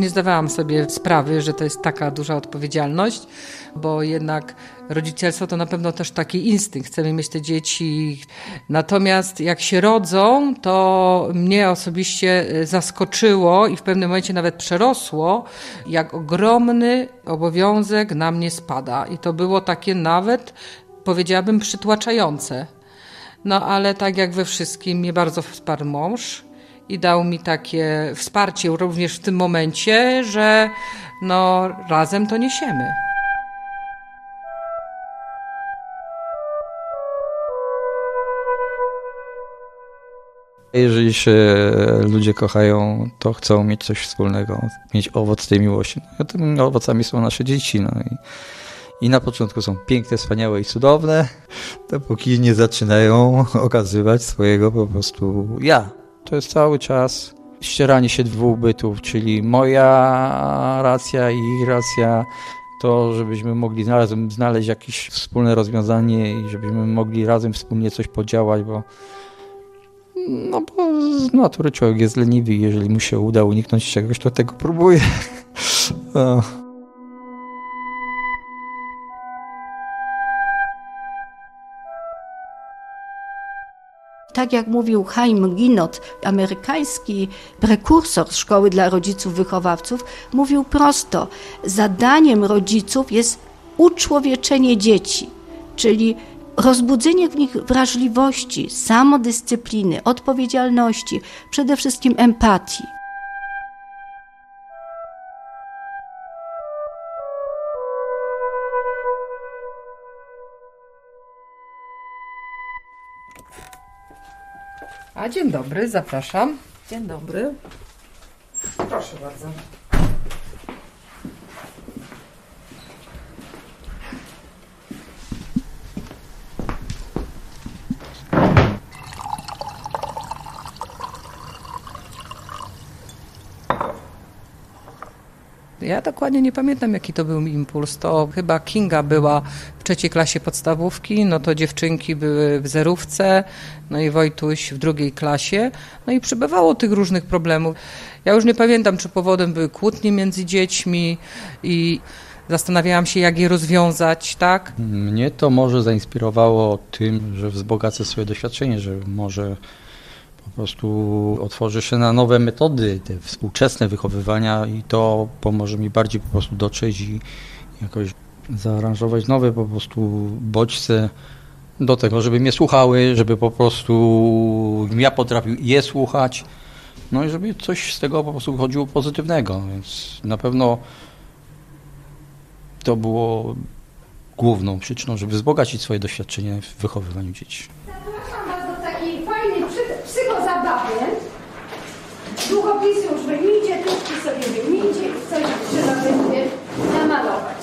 Nie zdawałam sobie sprawy, że to jest taka duża odpowiedzialność, bo jednak rodzicielstwo to na pewno też taki instynkt. Chcemy mieć te dzieci. Natomiast jak się rodzą, to mnie osobiście zaskoczyło i w pewnym momencie nawet przerosło, jak ogromny obowiązek na mnie spada. I to było takie nawet, powiedziałabym, przytłaczające. No ale tak jak we wszystkim, mnie bardzo wsparł mąż i dał mi takie wsparcie również w tym momencie, że no razem to niesiemy. Jeżeli się ludzie kochają, to chcą mieć coś wspólnego, mieć owoc tej miłości. No, tymi owocami są nasze dzieci. No i na początku są piękne, wspaniałe i cudowne, dopóki nie zaczynają okazywać swojego po prostu ja. To jest cały czas ścieranie się dwóch bytów, czyli moja racja i ich racja, to żebyśmy mogli razem znaleźć jakieś wspólne rozwiązanie i żebyśmy mogli razem wspólnie coś podziałać, bo z natury człowiek jest leniwy i jeżeli mu się uda uniknąć czegoś, to tego próbuje. No. Tak jak mówił Chaim Ginott, amerykański prekursor szkoły dla rodziców wychowawców, mówił prosto, zadaniem rodziców jest uczłowieczenie dzieci, czyli rozbudzenie w nich wrażliwości, samodyscypliny, odpowiedzialności, przede wszystkim empatii. A dzień dobry, zapraszam. Dzień dobry. Proszę bardzo. Ja dokładnie nie pamiętam, jaki to był impuls. To chyba Kinga była w 3. klasie podstawówki, no to dziewczynki były w zerówce, no i Wojtuś w 2. klasie. No i przybywało tych różnych problemów. Ja już nie pamiętam, czy powodem były kłótnie między dziećmi i zastanawiałam się, jak je rozwiązać, tak? Mnie to może zainspirowało tym, że wzbogacę swoje doświadczenie, że może po prostu otworzy się na nowe metody, te współczesne wychowywania i to pomoże mi bardziej po prostu dotrzeć i jakoś zaaranżować nowe po prostu bodźce do tego, żeby mnie słuchały, żeby po prostu ja potrafił je słuchać, no i żeby coś z tego po prostu wychodziło pozytywnego, więc na pewno to było główną przyczyną, żeby wzbogacić swoje doświadczenie w wychowywaniu dzieci. Zapraszam Was do takiej fajnej psychozabawy. Długopisy już wyjmijcie, tuszki sobie wyjmijcie i coś trzeba będzie namalować.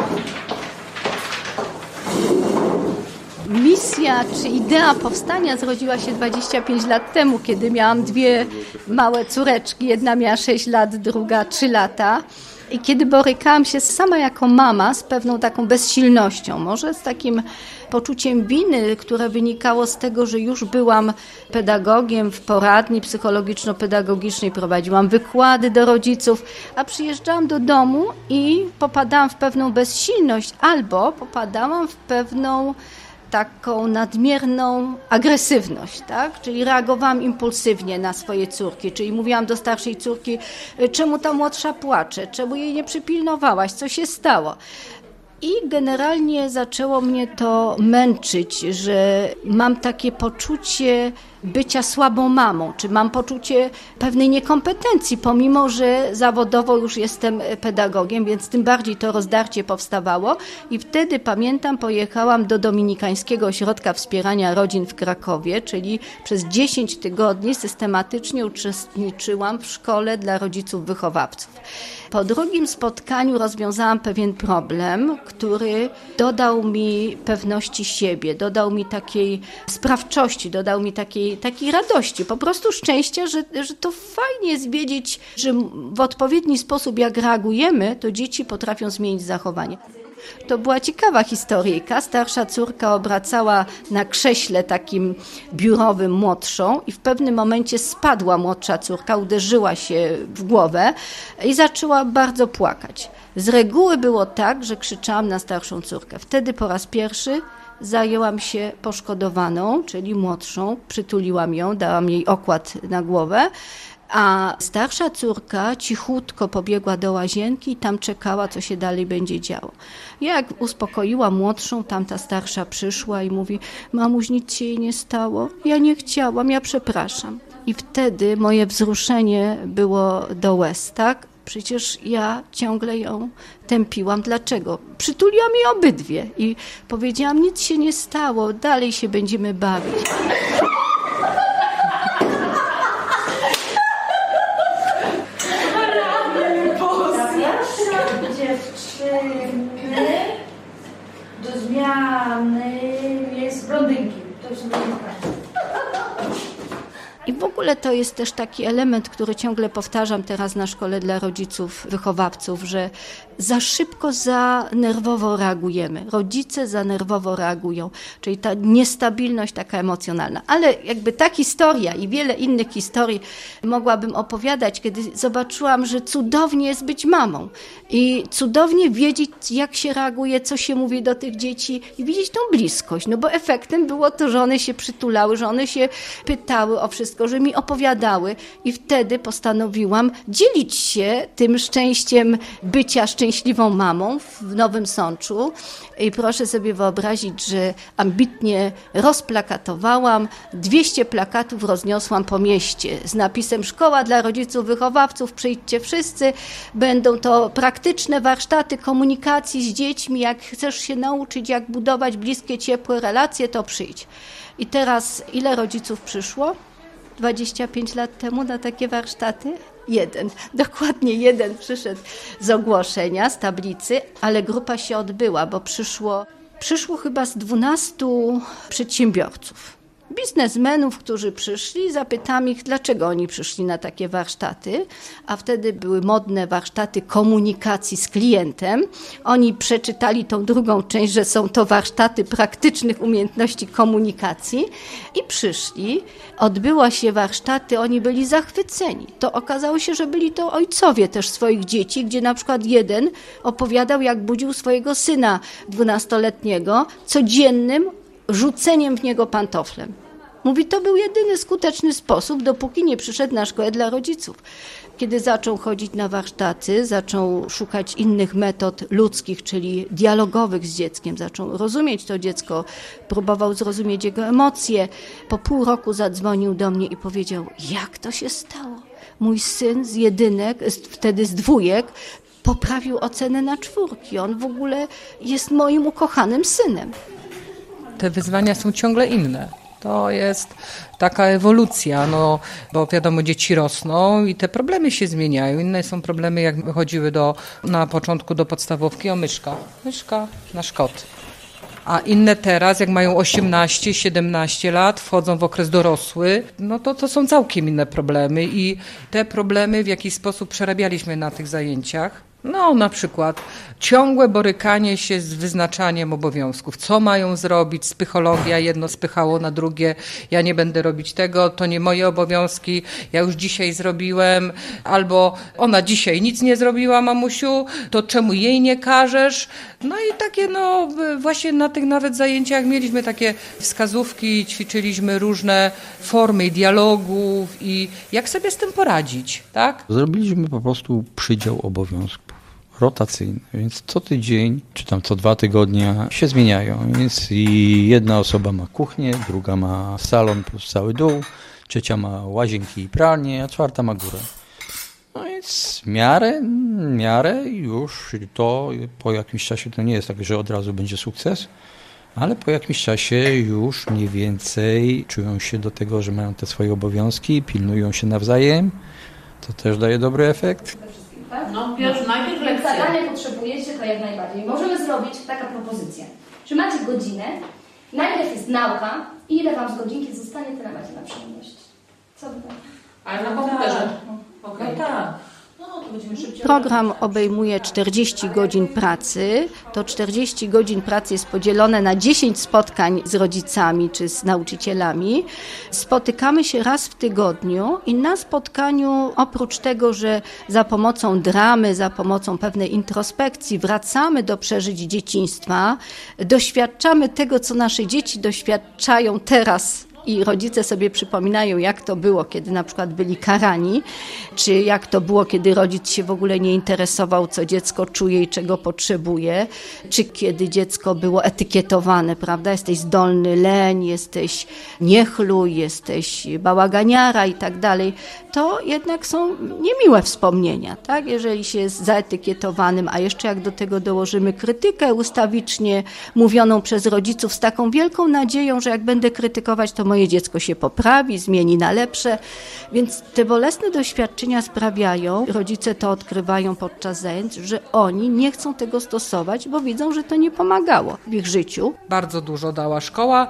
Misja czy idea powstania zrodziła się 25 lat temu, kiedy miałam 2 małe córeczki. Jedna miała 6 lat, druga 3 lata. I kiedy borykałam się sama jako mama z pewną taką bezsilnością, może z takim poczuciem winy, które wynikało z tego, że już byłam pedagogiem w poradni psychologiczno-pedagogicznej, prowadziłam wykłady do rodziców, a przyjeżdżałam do domu i popadałam w pewną bezsilność albo popadałam w pewną taką nadmierną agresywność, tak? Czyli reagowałam impulsywnie na swoje córki, czyli mówiłam do starszej córki, czemu ta młodsza płacze, czemu jej nie przypilnowałaś, co się stało. I generalnie zaczęło mnie to męczyć, że mam takie poczucie bycia słabą mamą, czy mam poczucie pewnej niekompetencji, pomimo że zawodowo już jestem pedagogiem, więc tym bardziej to rozdarcie powstawało. I wtedy, pamiętam, pojechałam do Dominikańskiego Ośrodka Wspierania Rodzin w Krakowie, czyli przez 10 tygodni systematycznie uczestniczyłam w szkole dla rodziców wychowawców. Po drugim spotkaniu rozwiązałam pewien problem, który dodał mi pewności siebie, dodał mi takiej sprawczości, dodał mi takiej radości, po prostu szczęścia, że to fajnie jest wiedzieć, że w odpowiedni sposób jak reagujemy, to dzieci potrafią zmienić zachowanie. To była ciekawa historyjka. Starsza córka obracała na krześle takim biurowym młodszą i w pewnym momencie spadła młodsza córka, uderzyła się w głowę i zaczęła bardzo płakać. Z reguły było tak, że krzyczałam na starszą córkę. Wtedy po raz pierwszy zajęłam się poszkodowaną, czyli młodszą, przytuliłam ją, dałam jej okład na głowę, a starsza córka cichutko pobiegła do łazienki i tam czekała, co się dalej będzie działo. Jak uspokoiła młodszą, tamta starsza przyszła i mówi: mamuś, nic się jej nie stało, ja nie chciałam, ja przepraszam. I wtedy moje wzruszenie było do łez, tak? Przecież ja ciągle ją tępiłam. Dlaczego? Przytuliłam jej obydwie i powiedziałam: nic się nie stało, dalej się będziemy bawić. Dziewczyny do zmiany jest blondynki. To jest blondynka. I w ogóle to jest też taki element, który ciągle powtarzam teraz na szkole dla rodziców, wychowawców, że za szybko, za nerwowo reagujemy. Rodzice za nerwowo reagują, czyli ta niestabilność taka emocjonalna. Ale jakby ta historia i wiele innych historii mogłabym opowiadać, kiedy zobaczyłam, że cudownie jest być mamą i cudownie wiedzieć, jak się reaguje, co się mówi do tych dzieci i widzieć tą bliskość. No bo efektem było to, że one się przytulały, że one się pytały o wszystko, że mi opowiadały i wtedy postanowiłam dzielić się tym szczęściem bycia szczęśliwą mamą w Nowym Sączu. I proszę sobie wyobrazić, że ambitnie rozplakatowałam, 200 plakatów rozniosłam po mieście z napisem: szkoła dla rodziców, wychowawców, przyjdźcie wszyscy, będą to praktyczne warsztaty komunikacji z dziećmi, jak chcesz się nauczyć, jak budować bliskie, ciepłe relacje, to przyjdź. I teraz ile rodziców przyszło 25 lat temu na takie warsztaty? Dokładnie jeden przyszedł z ogłoszenia, z tablicy, ale grupa się odbyła, bo przyszło chyba z 12 przedsiębiorców. Biznesmenów, którzy przyszli, zapytam ich, dlaczego oni przyszli na takie warsztaty, a wtedy były modne warsztaty komunikacji z klientem. Oni przeczytali tą drugą część, że są to warsztaty praktycznych umiejętności komunikacji i przyszli. Odbyła się warsztaty, oni byli zachwyceni. To okazało się, że byli to ojcowie też swoich dzieci, gdzie na przykład jeden opowiadał, jak budził swojego syna 12-letniego codziennym rzuceniem w niego pantoflem. Mówi, to był jedyny skuteczny sposób, dopóki nie przyszedł na szkołę dla rodziców. Kiedy zaczął chodzić na warsztaty, zaczął szukać innych metod ludzkich, czyli dialogowych z dzieckiem, zaczął rozumieć to dziecko, próbował zrozumieć jego emocje. Po pół roku zadzwonił do mnie i powiedział: jak to się stało? Mój syn z jedynek, wtedy z dwójek, poprawił ocenę na 4. On w ogóle jest moim ukochanym synem. Te wyzwania są ciągle inne. To jest taka ewolucja, bo wiadomo, dzieci rosną i te problemy się zmieniają. Inne są problemy, jak chodziły na początku do podstawówki, o myszka, nasz kot. A inne teraz, jak mają 18, 17 lat, wchodzą w okres dorosły, to są całkiem inne problemy i te problemy w jakiś sposób przerabialiśmy na tych zajęciach. Na przykład ciągłe borykanie się z wyznaczaniem obowiązków. Co mają zrobić? Psychologia, jedno spychało na drugie. Ja nie będę robić tego, to nie moje obowiązki, ja już dzisiaj zrobiłem. Albo ona dzisiaj nic nie zrobiła, mamusiu, to czemu jej nie każesz? I takie, właśnie na tych nawet zajęciach mieliśmy takie wskazówki, ćwiczyliśmy różne formy dialogów i jak sobie z tym poradzić, tak? Zrobiliśmy po prostu przydział obowiązków rotacyjny, więc co tydzień, czy tam co 2 tygodnie się zmieniają, więc i jedna osoba ma kuchnię, druga ma salon plus cały dół, trzecia ma łazienki i pralnię, a 4 ma górę. Więc w miarę już to po jakimś czasie to nie jest tak, że od razu będzie sukces, ale po jakimś czasie już mniej więcej czują się do tego, że mają te swoje obowiązki, pilnują się nawzajem, to też daje dobry efekt. Najpierw lekcje. Zadanie potrzebujecie, to jak najbardziej. Możemy zrobić taka propozycja, że macie godzinę, najpierw jest nauka i ile wam z godzinki zostanie, tyle macie na przyjemność. Co by tak? Ale na komputerze. Okay. Tak. To będziemy Program obejmuje 40 godzin pracy. To 40 godzin pracy jest podzielone na 10 spotkań z rodzicami czy z nauczycielami. Spotykamy się raz w tygodniu i na spotkaniu oprócz tego, że za pomocą dramy, za pomocą pewnej introspekcji wracamy do przeżyć dzieciństwa, doświadczamy tego, co nasze dzieci doświadczają teraz i rodzice sobie przypominają, jak to było, kiedy na przykład byli karani, czy jak to było, kiedy rodzic się w ogóle nie interesował, co dziecko czuje i czego potrzebuje, czy kiedy dziecko było etykietowane, prawda? Jesteś zdolny, leń, jesteś niechluj, jesteś bałaganiara i tak dalej. To jednak są niemiłe wspomnienia, tak? Jeżeli się jest zaetykietowanym, a jeszcze jak do tego dołożymy krytykę ustawicznie mówioną przez rodziców z taką wielką nadzieją, że jak będę krytykować, to moje dziecko się poprawi, zmieni na lepsze. Więc te bolesne doświadczenia sprawiają, rodzice to odkrywają podczas zajęć, że oni nie chcą tego stosować, bo widzą, że to nie pomagało w ich życiu. Bardzo dużo dała szkoła,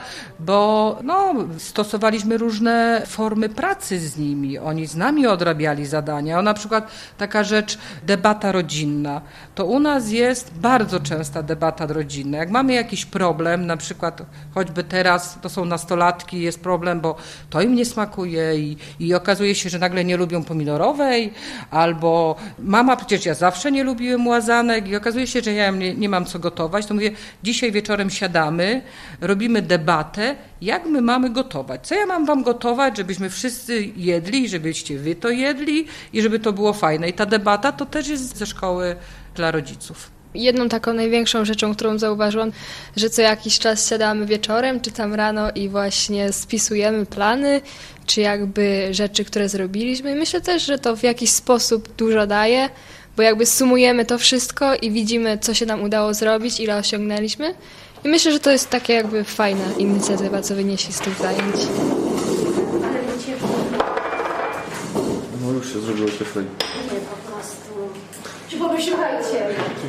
bo stosowaliśmy różne formy pracy z nimi. Oni z nami odrabiali zadania. Na przykład taka rzecz, debata rodzinna. To u nas jest bardzo częsta debata rodzinna. Jak mamy jakiś problem, na przykład choćby teraz to są nastolatki, jest problem, bo to im nie smakuje i okazuje się, że nagle nie lubią pomidorowej, albo mama, przecież ja zawsze nie lubiłem łazanek i okazuje się, że ja nie mam co gotować, to mówię, dzisiaj wieczorem siadamy, robimy debatę, jak my mamy gotować, co ja mam wam gotować, żebyśmy wszyscy jedli, żebyście wy to jedli i żeby to było fajne. I ta debata to też jest ze szkoły dla rodziców. Jedną taką największą rzeczą, którą zauważyłam, że co jakiś czas siadamy wieczorem, czy tam rano i właśnie spisujemy plany, czy jakby rzeczy, które zrobiliśmy. I myślę też, że to w jakiś sposób dużo daje, bo jakby sumujemy to wszystko i widzimy, co się nam udało zrobić, ile osiągnęliśmy. I myślę, że to jest taka jakby fajna inicjatywa, co wynieśli z tych zajęć. No już się zrobiło cieplej. Czy poruszyłajcie?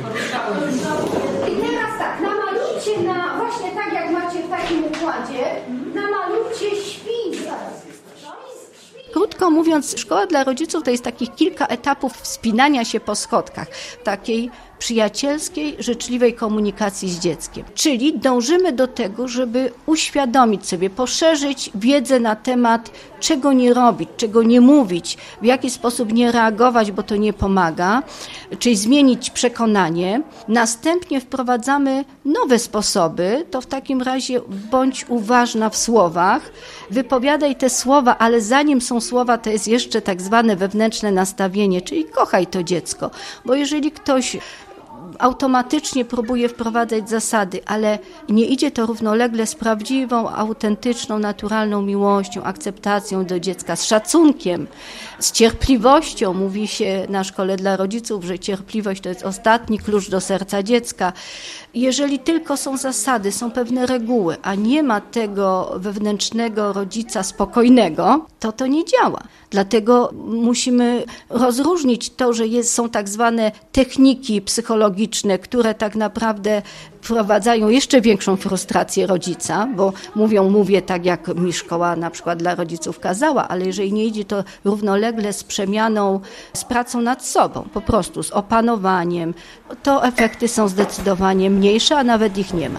I teraz tak, namalujcie właśnie tak jak macie w takim układzie, namalujcie świt zaraz. Krótko mówiąc, szkoła dla rodziców to jest takich kilka etapów wspinania się po schodkach, takiej przyjacielskiej, życzliwej komunikacji z dzieckiem. Czyli dążymy do tego, żeby uświadomić sobie, poszerzyć wiedzę na temat, czego nie robić, czego nie mówić, w jaki sposób nie reagować, bo to nie pomaga, czyli zmienić przekonanie. Następnie wprowadzamy nowe sposoby, to w takim razie bądź uważna w słowach, wypowiadaj te słowa, ale zanim są słowa, to jest jeszcze tak zwane wewnętrzne nastawienie, czyli kochaj to dziecko, bo jeżeli ktoś automatycznie próbuje wprowadzać zasady, ale nie idzie to równolegle z prawdziwą, autentyczną, naturalną miłością, akceptacją do dziecka, z szacunkiem, z cierpliwością. Mówi się na szkole dla rodziców, że cierpliwość to jest ostatni klucz do serca dziecka. Jeżeli tylko są zasady, są pewne reguły, a nie ma tego wewnętrznego rodzica spokojnego, to nie działa. Dlatego musimy rozróżnić to, że są tak zwane techniki psychologiczne, które tak naprawdę wprowadzają jeszcze większą frustrację rodzica, bo mówię tak, jak mi szkoła na przykład dla rodziców kazała, ale jeżeli nie idzie to równolegle z przemianą, z pracą nad sobą, po prostu z opanowaniem, to efekty są zdecydowanie mniejsze, a nawet ich nie ma.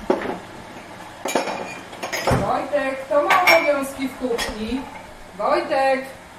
Wojtek, kto ma obowiązki w kuchni? Wojtek!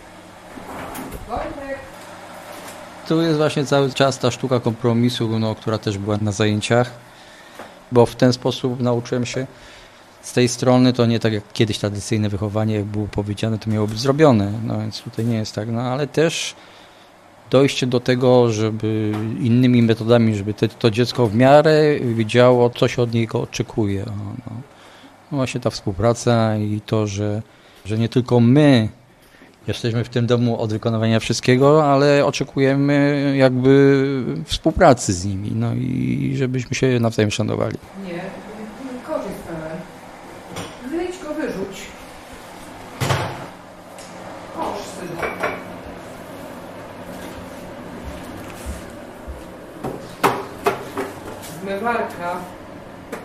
Tu jest właśnie cały czas ta sztuka kompromisu, która też była na zajęciach, bo w ten sposób nauczyłem się z tej strony, to nie tak jak kiedyś tradycyjne wychowanie, jak było powiedziane, to miało być zrobione, więc tutaj nie jest tak, ale też dojście do tego, żeby innymi metodami, żeby to dziecko w miarę wiedziało, co się od niego oczekuje. Właśnie ta współpraca i to, że nie tylko my jesteśmy w tym domu od wykonywania wszystkiego, ale oczekujemy jakby współpracy z nimi, i żebyśmy się nawzajem szanowali. Nie, korzeń pełen. Wyjdź go, wyrzuć. Kosz, synu. Zmywarka.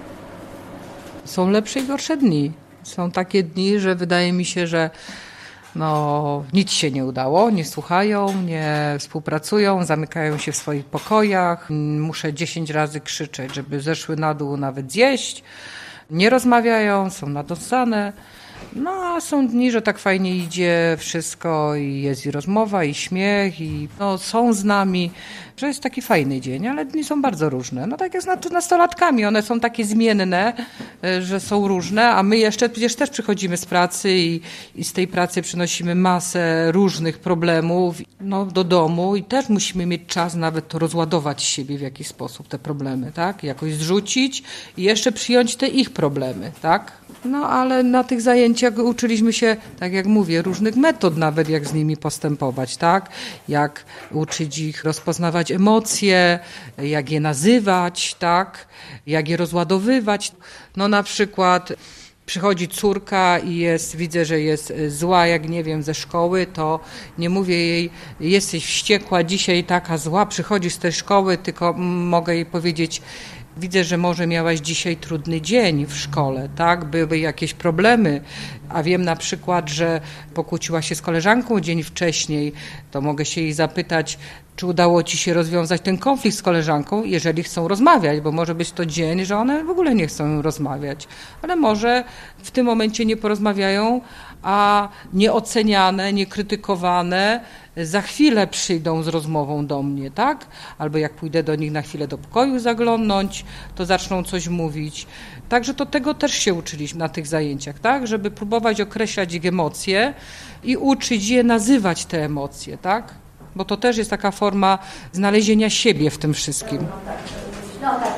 Są lepsze i gorsze dni. Są takie dni, że wydaje mi się, że no nic się nie udało, nie słuchają, nie współpracują, zamykają się w swoich pokojach. Muszę 10 razy krzyczeć, żeby zeszły na dół nawet zjeść. Nie rozmawiają, są nadąsane. No a są dni, że tak fajnie idzie wszystko i jest i rozmowa, i śmiech, i no, są z nami, że jest taki fajny dzień, ale dni są bardzo różne. No tak jak z nastolatkami, one są takie zmienne, że są różne, a my jeszcze przecież też przychodzimy z pracy i z tej pracy przynosimy masę różnych problemów no, do domu i też musimy mieć czas nawet to rozładować z siebie w jakiś sposób, te problemy, tak? Jakoś zrzucić i jeszcze przyjąć te ich problemy, tak? No ale na tych zajęciach uczyliśmy się, tak jak mówię, różnych metod nawet, jak z nimi postępować, tak? Jak uczyć ich rozpoznawać emocje, jak je nazywać, tak? Jak je rozładowywać. No na przykład przychodzi córka i widzę, że jest zła, jak nie wiem, ze szkoły, to nie mówię jej, jesteś wściekła, dzisiaj taka zła, przychodzisz z tej szkoły, tylko mogę jej powiedzieć, widzę, że może miałaś dzisiaj trudny dzień w szkole, tak? Były jakieś problemy, a wiem na przykład, że pokłóciła się z koleżanką dzień wcześniej, to mogę się jej zapytać, czy udało ci się rozwiązać ten konflikt z koleżanką, jeżeli chcą rozmawiać, bo może być to dzień, że one w ogóle nie chcą rozmawiać, ale może w tym momencie nie porozmawiają, a nieoceniane, niekrytykowane za chwilę przyjdą z rozmową do mnie, tak? Albo jak pójdę do nich na chwilę do pokoju zaglądnąć, to zaczną coś mówić. Także to tego też się uczyliśmy na tych zajęciach, tak? Żeby próbować określać ich emocje i uczyć je nazywać te emocje, tak? Bo to też jest taka forma znalezienia siebie w tym wszystkim. No tak,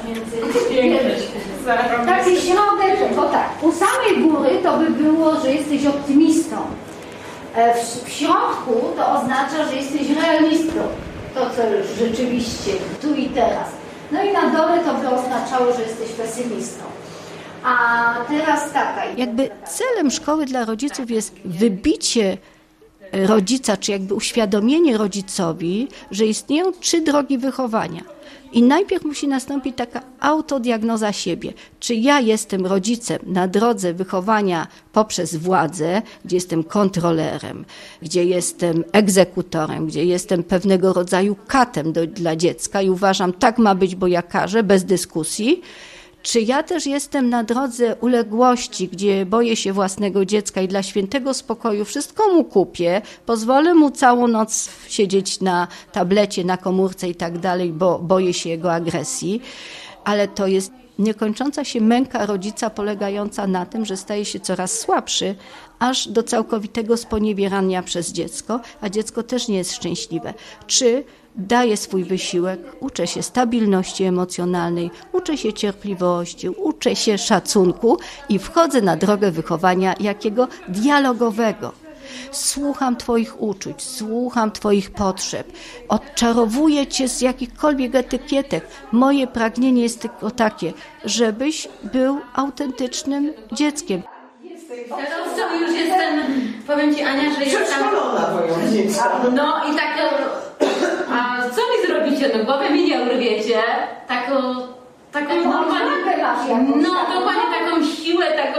taki środek, bo tak, u samej góry to by było, że jesteś optymistą. W środku to oznacza, że jesteś realistą. To, co już rzeczywiście tu i teraz. No i na dole to by oznaczało, że jesteś pesymistą. A teraz taka. Jakby celem szkoły dla rodziców jest wybicie rodzica, czy jakby uświadomienie rodzicowi, że istnieją 3 drogi wychowania. I najpierw musi nastąpić taka autodiagnoza siebie. Czy ja jestem rodzicem na drodze wychowania poprzez władzę, gdzie jestem kontrolerem, gdzie jestem egzekutorem, gdzie jestem pewnego rodzaju katem dla dziecka i uważam, tak ma być, bo ja każę, bez dyskusji. Czy ja też jestem na drodze uległości, gdzie boję się własnego dziecka i dla świętego spokoju wszystko mu kupię, pozwolę mu całą noc siedzieć na tablecie, na komórce i tak dalej, bo boję się jego agresji, ale to jest niekończąca się męka rodzica polegająca na tym, że staje się coraz słabszy, aż do całkowitego sponiewierania przez dziecko, a dziecko też nie jest szczęśliwe. Czy daję swój wysiłek, uczę się stabilności emocjonalnej, uczę się cierpliwości, uczę się szacunku i wchodzę na drogę wychowania jakiego? Dialogowego. Słucham Twoich uczuć, słucham Twoich potrzeb, odczarowuję Cię z jakichkolwiek etykietek. Moje pragnienie jest tylko takie, żebyś był autentycznym dzieckiem. Teraz to już jestem, powiem Ci Ania, że jestem... No i tak, a co mi zrobicie? No głowę mi nie urwiecie, taką normalnie, no dokładnie taką siłę, taką...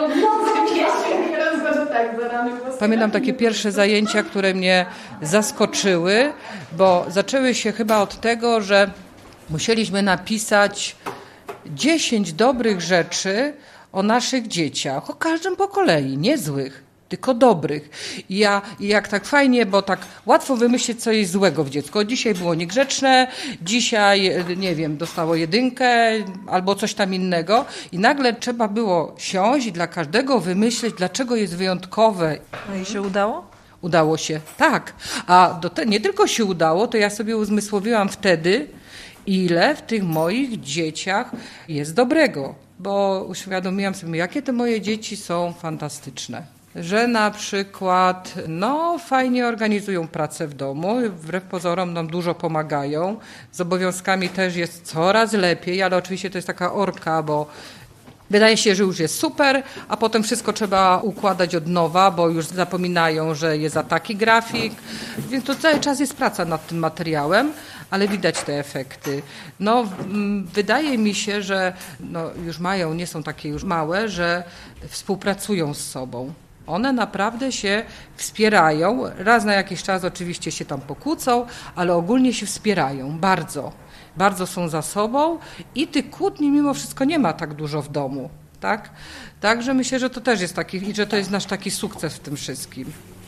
Pamiętam takie pierwsze zajęcia, które mnie zaskoczyły, bo zaczęły się chyba od tego, że musieliśmy napisać 10 dobrych rzeczy o naszych dzieciach, o każdym po kolei, nie złych, tylko dobrych. I jak tak fajnie, bo tak łatwo wymyślić, co jest złego w dziecku. Dzisiaj było niegrzeczne, dzisiaj, nie wiem, dostało 1 albo coś tam innego i nagle trzeba było siąść i dla każdego wymyślić, dlaczego jest wyjątkowe. No i się udało? Udało się, tak. A nie tylko się udało, to ja sobie uzmysłowiłam wtedy, ile w tych moich dzieciach jest dobrego. Bo uświadomiłam sobie, jakie te moje dzieci są fantastyczne. Że na przykład fajnie organizują pracę w domu, wbrew pozorom nam dużo pomagają. Z obowiązkami też jest coraz lepiej, ale oczywiście to jest taka orka, bo wydaje się, że już jest super, a potem wszystko trzeba układać od nowa, bo już zapominają, że jest taki grafik. Więc to cały czas jest praca nad tym materiałem, ale widać te efekty. Wydaje mi się, że już mają, nie są takie już małe, że współpracują z sobą. One naprawdę się wspierają. Raz na jakiś czas oczywiście się tam pokłócą, ale ogólnie się wspierają bardzo. Bardzo są za sobą i tych kłótni mimo wszystko nie ma tak dużo w domu. Tak? Także myślę, że to też jest taki, i że to jest nasz taki sukces w tym wszystkim.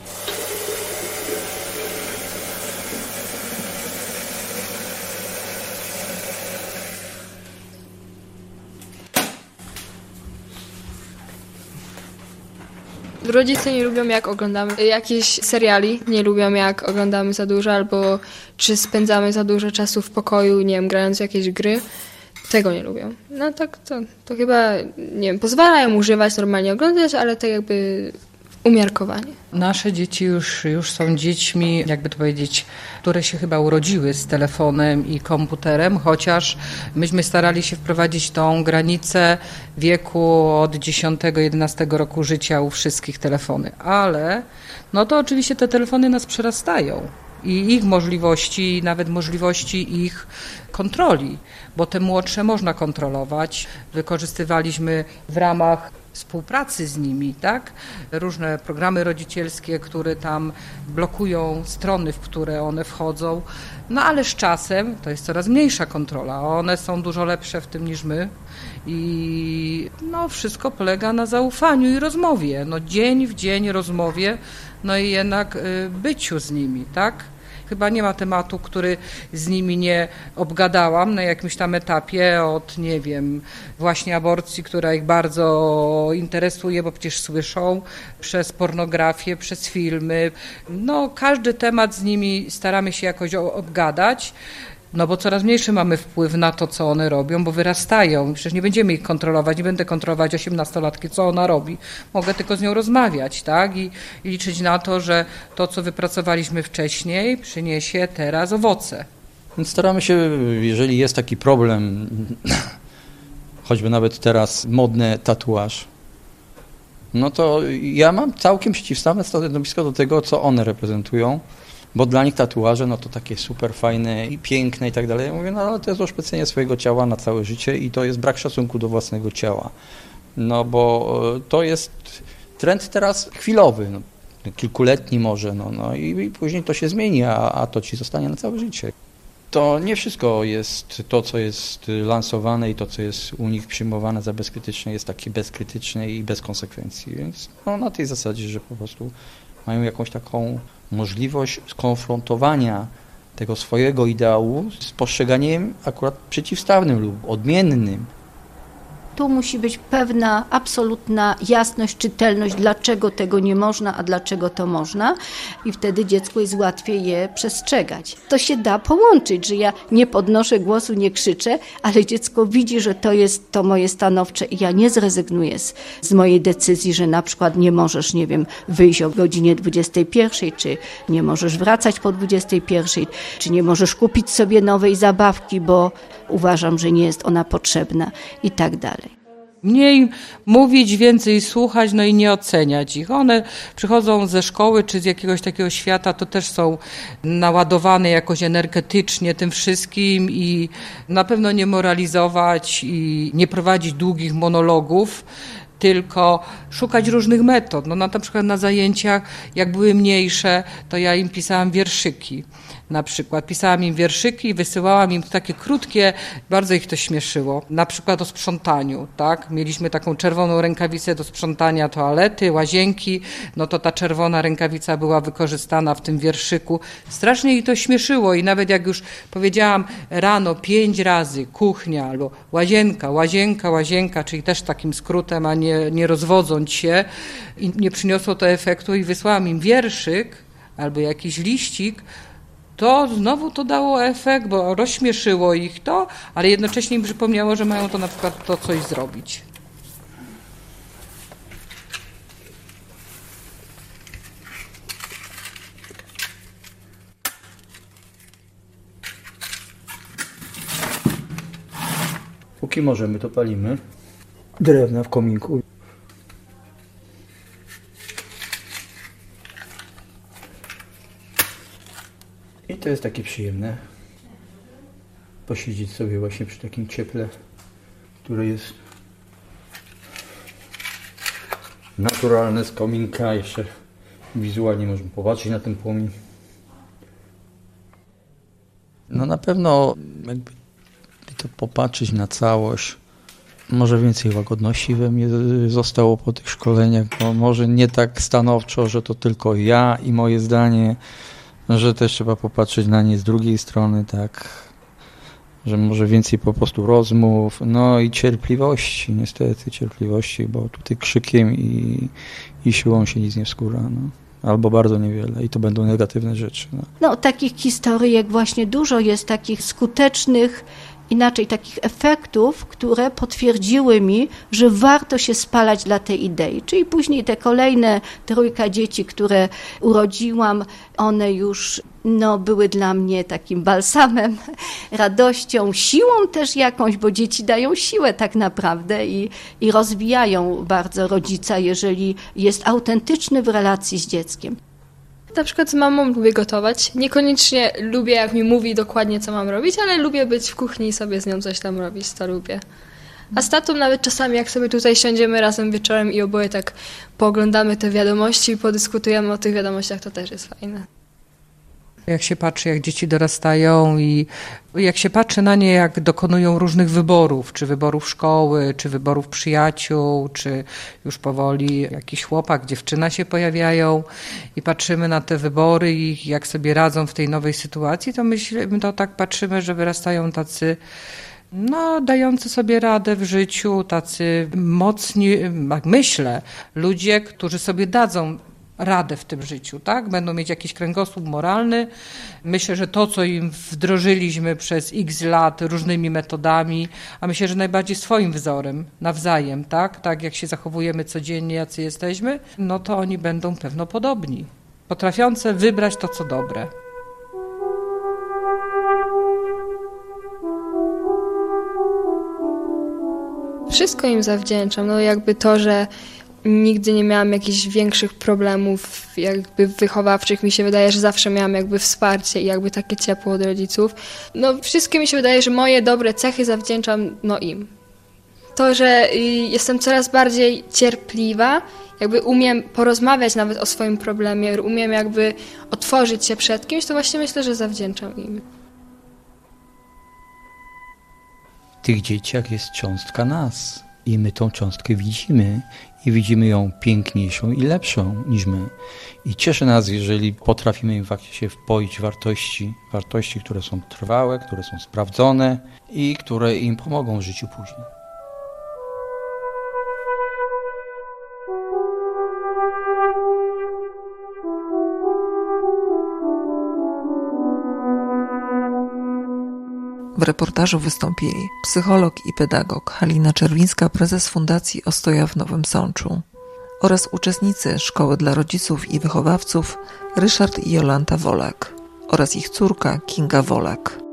Rodzice nie lubią, jak oglądamy jakieś seriali, nie lubią, jak oglądamy za dużo, albo czy spędzamy za dużo czasu w pokoju, nie wiem, grając w jakieś gry. Tego nie lubią. No tak, to chyba, nie wiem, pozwalają używać, normalnie oglądać, ale tak jakby umiarkowanie. Nasze dzieci już są dziećmi, jakby to powiedzieć, które się chyba urodziły z telefonem i komputerem, chociaż myśmy starali się wprowadzić tą granicę wieku od 10-11 roku życia u wszystkich telefony, ale no to oczywiście te telefony nas przerastają. I ich możliwości, nawet możliwości ich kontroli, bo te młodsze można kontrolować. Wykorzystywaliśmy w ramach współpracy z nimi, tak? Różne programy rodzicielskie, które tam blokują strony, w które one wchodzą, no ale z czasem to jest coraz mniejsza kontrola. One są dużo lepsze w tym niż my i no wszystko polega na zaufaniu i rozmowie. No dzień w dzień rozmowie, no i jednak byciu z nimi, tak? Chyba nie ma tematu, który z nimi nie obgadałam na jakimś tam etapie od, nie wiem, właśnie aborcji, która ich bardzo interesuje, bo przecież słyszą przez pornografię, przez filmy. No każdy temat z nimi staramy się jakoś obgadać. No bo coraz mniejszy mamy wpływ na to, co one robią, bo wyrastają. Przecież nie będziemy ich kontrolować, nie będę kontrolować 18-latki, co ona robi. Mogę tylko z nią rozmawiać, tak? I liczyć na to, że to, co wypracowaliśmy wcześniej, przyniesie teraz owoce. Więc staramy się, jeżeli jest taki problem, choćby nawet teraz modny tatuaż, no to ja mam całkiem przeciwstawne stanowisko do tego, co one reprezentują. Bo dla nich tatuaże, no to takie super fajne i piękne i tak dalej. Ja mówię, no ale to jest oszpecenie swojego ciała na całe życie i to jest brak szacunku do własnego ciała. No bo to jest trend teraz chwilowy, no, kilkuletni może, no i później to się zmieni, a to ci zostanie na całe życie. To nie wszystko jest to, co jest lansowane i to, co jest u nich przyjmowane za bezkrytyczne, jest takie bezkrytyczne i bez konsekwencji. Więc no, na tej zasadzie, że po prostu mają jakąś taką możliwość skonfrontowania tego swojego ideału z postrzeganiem akurat przeciwstawnym lub odmiennym. Tu musi być pewna, absolutna jasność, czytelność, dlaczego tego nie można, a dlaczego to można i wtedy dziecku jest łatwiej je przestrzegać. To się da połączyć, że ja nie podnoszę głosu, nie krzyczę, ale dziecko widzi, że to jest to moje stanowcze i ja nie zrezygnuję z mojej decyzji, że na przykład nie możesz, nie wiem, wyjść o godzinie 21, czy nie możesz wracać po 21, czy nie możesz kupić sobie nowej zabawki, bo uważam, że nie jest ona potrzebna i tak dalej. Mniej mówić, więcej słuchać, no i nie oceniać ich. One przychodzą ze szkoły czy z jakiegoś takiego świata, to też są naładowane jakoś energetycznie tym wszystkim i na pewno nie moralizować i nie prowadzić długich monologów, tylko szukać różnych metod. No na przykład na zajęciach, jak były mniejsze, to ja im pisałam wierszyki. Na przykład pisałam im wierszyki i wysyłałam im takie krótkie, bardzo ich to śmieszyło. Na przykład o sprzątaniu, tak? Mieliśmy taką czerwoną rękawicę do sprzątania toalety, łazienki, no to ta czerwona rękawica była wykorzystana w tym wierszyku. Strasznie ich to śmieszyło i nawet jak już powiedziałam rano 5 razy kuchnia albo łazienka, czyli też takim skrótem, a nie rozwodząc się i nie przyniosło to efektu i wysłałam im wierszyk albo jakiś liścik, to znowu to dało efekt, bo rozśmieszyło ich to, ale jednocześnie im przypomniało, że mają to na przykład to coś zrobić. Póki możemy, to palimy drewna w kominku. I to jest takie przyjemne. Posiedzieć sobie właśnie przy takim cieple, które jest naturalne z kominka, jeszcze wizualnie możemy popatrzeć na ten płomień. No na pewno jakby to popatrzeć na całość, może więcej łagodności we mnie zostało po tych szkoleniach, bo może nie tak stanowczo, że to tylko ja i moje zdanie, że też trzeba popatrzeć na nie z drugiej strony, tak, że może więcej po prostu rozmów, no i cierpliwości, niestety cierpliwości, bo tutaj krzykiem i siłą się nic nie wskóra, no. Albo bardzo niewiele i to będą negatywne rzeczy. No takich historyjek właśnie dużo jest, takich skutecznych, inaczej takich efektów, które potwierdziły mi, że warto się spalać dla tej idei. Czyli później te kolejne 3 dzieci, które urodziłam, one już były dla mnie takim balsamem, radością, siłą też jakąś, bo dzieci dają siłę tak naprawdę i rozwijają bardzo rodzica, jeżeli jest autentyczny w relacji z dzieckiem. Na przykład z mamą lubię gotować. Niekoniecznie lubię, jak mi mówi dokładnie, co mam robić, ale lubię być w kuchni i sobie z nią coś tam robić, to lubię. A z tatą nawet czasami, jak sobie tutaj siądziemy razem wieczorem i oboje tak pooglądamy te wiadomości i podyskutujemy o tych wiadomościach, to też jest fajne. Jak się patrzy, jak dzieci dorastają i jak się patrzy na nie, jak dokonują różnych wyborów, czy wyborów szkoły, czy wyborów przyjaciół, czy już powoli jakiś chłopak, dziewczyna się pojawiają i patrzymy na te wybory i jak sobie radzą w tej nowej sytuacji, to tak patrzymy, że wyrastają tacy dający sobie radę w życiu, tacy mocni, jak myślę, ludzie, którzy sobie dadzą radę w tym życiu, tak? Będą mieć jakiś kręgosłup moralny. Myślę, że to, co im wdrożyliśmy przez x lat różnymi metodami, a myślę, że najbardziej swoim wzorem nawzajem, tak? Tak jak się zachowujemy codziennie, jacy jesteśmy, to oni będą pewno podobni. Potrafiące wybrać to, co dobre. Wszystko im zawdzięczam. Jakby to, że nigdy nie miałam jakichś większych problemów jakby wychowawczych. Mi się wydaje, że zawsze miałam jakby wsparcie i jakby takie ciepło od rodziców. Wszystkie mi się wydaje, że moje dobre cechy zawdzięczam im. To, że jestem coraz bardziej cierpliwa, jakby umiem porozmawiać nawet o swoim problemie, umiem jakby otworzyć się przed kimś, to właśnie myślę, że zawdzięczam im. W tych dzieciach jest cząstka nas i my tą cząstkę widzimy i widzimy ją piękniejszą i lepszą niż my. I cieszy nas, jeżeli potrafimy im faktycznie wpoić wartości, które są trwałe, które są sprawdzone i które im pomogą w życiu później. W reportażu wystąpili psycholog i pedagog Halina Czerwińska, prezes Fundacji Ostoja w Nowym Sączu, oraz uczestnicy Szkoły dla Rodziców i Wychowawców Ryszard i Jolanta Wolak oraz ich córka Kinga Wolak.